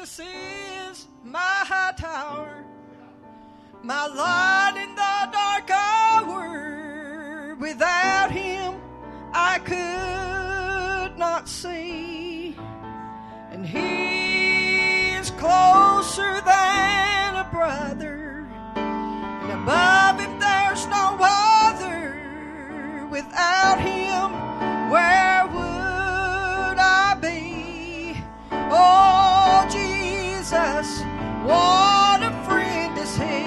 Jesus is my high tower, my light in the dark hour. Without him I could not see, and he is closer than a brother, and above him there's no other. Without him, where would I be? Oh, Jesus, what a friend is he.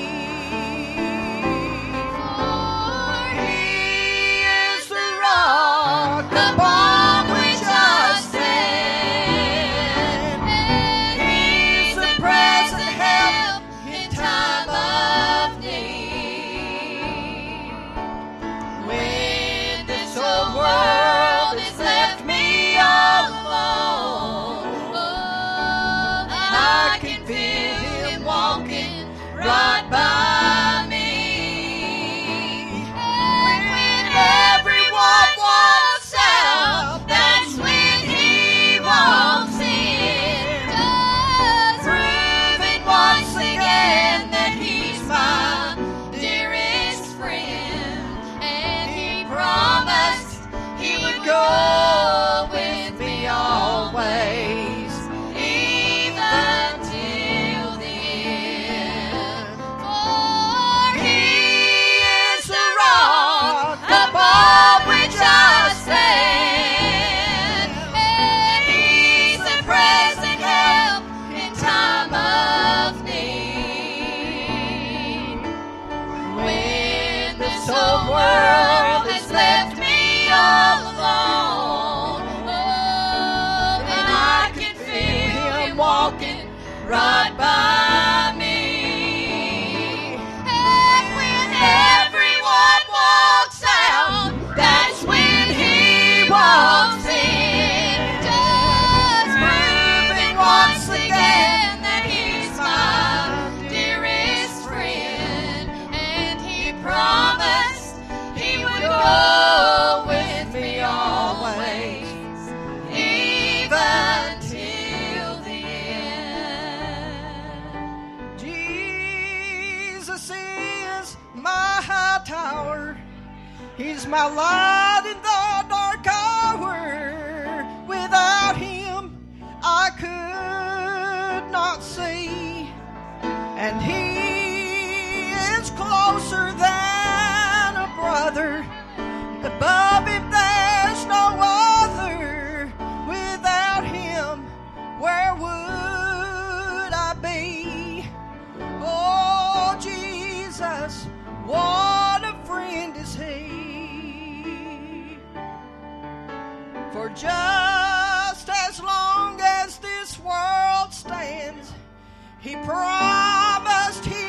For he is the rock upon which I stand. He's the present help in time of need. When this whole world has left me all alone, I can feel him walking right by me. When everyone walks out, that's when he walks in, proving once again that he's my dearest friend. And he promised he would go with me always, even till the end. For he is the rock upon which I stand, and he's the present help in time of need. When this whole world has left me all alone, and I can feel him walking right by me. And when everyone walks out, that's when he walks in, just proving once again that he's my dearest friend. And he promised he would go with me always, even till the end. Jesus is my high tower, he's my light in the dark hour. Without him I could not see, and he is closer than a brother. Above him there's no other. Without him, where would I be? Oh, Jesus, what a friend is he. For just as long as this world stands, he promised he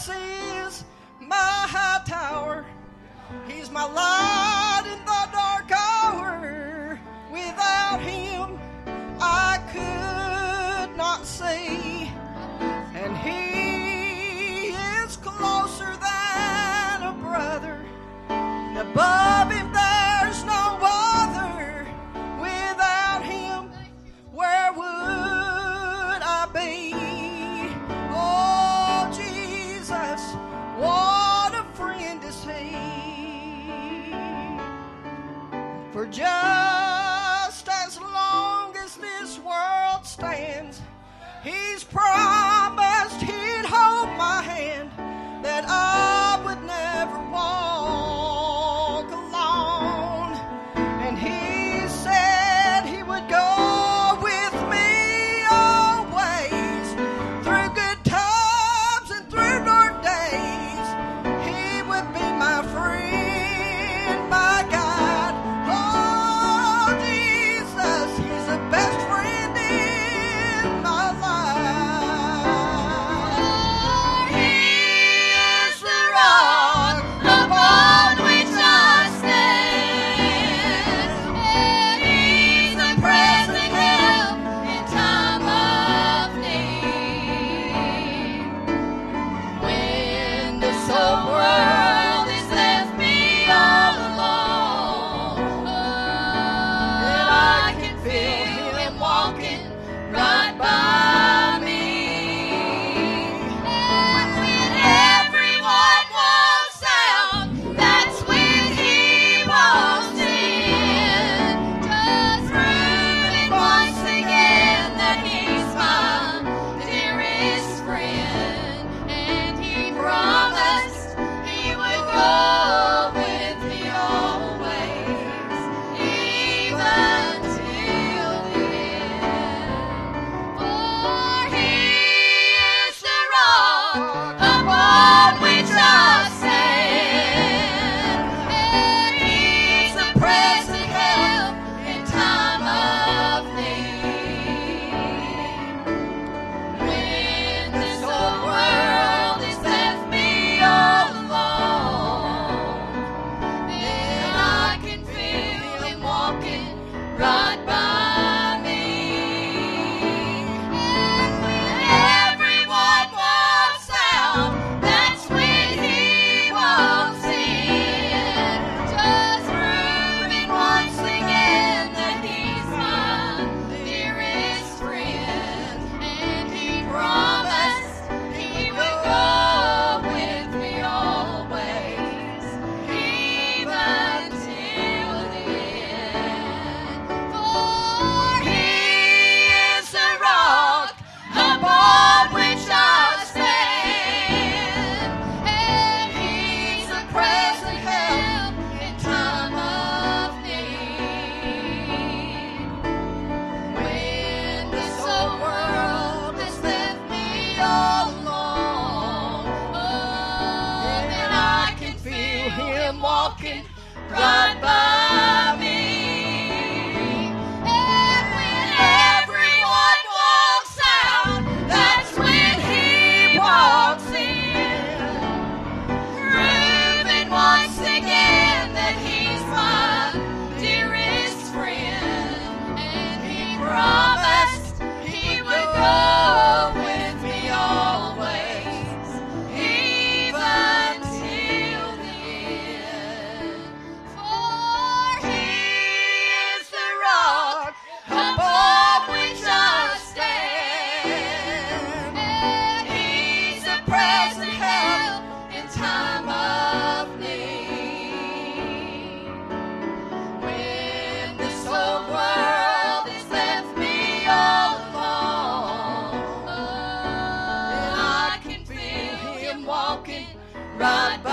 Jesus is my high tower. He's my light in the dark hour. Without him, I could not see. And he is closer than a brother. Above him, there's no other. Without him, where would I be? Oh, Jesus, what a friend is he. For just as long as this world stands, he's promised he'd hold my hand, that I would never walk alone. And he said he would go with me always, through good times and through dark days. He would be my friend, my God. Oh, Jesus, he's the best friend in my life. He is the rock upon which I stand, and he's a present help in time of need. When this whole world has left me all alone, and I can feel him walking right by me. And when everyone walks out, that's when he walks in. Just proving once again that he's my dearest friend. And he promised he would go with me always, even till the end. For he is the rock upon which I stand, and he's a present help in time of need. When this whole world has left me all alone, then I can feel him walking right by me. And when everyone walks out, that's when he walks in. Just proving once again that he's my dearest friend. And he promised he would go with me always, even till the end. For he is the rock upon which I stand, and he's a present help in time of need. When this whole world has left me all alone, then I can feel him walking right by me. And when everyone walks out, that's when he walks in, proving once again that he's my dearest friend. And he promised he would go with me always, even till the end. For he is the rock upon which I stand, and he's a present help in time of need. When this whole world has left me all alone, then I can feel him walking right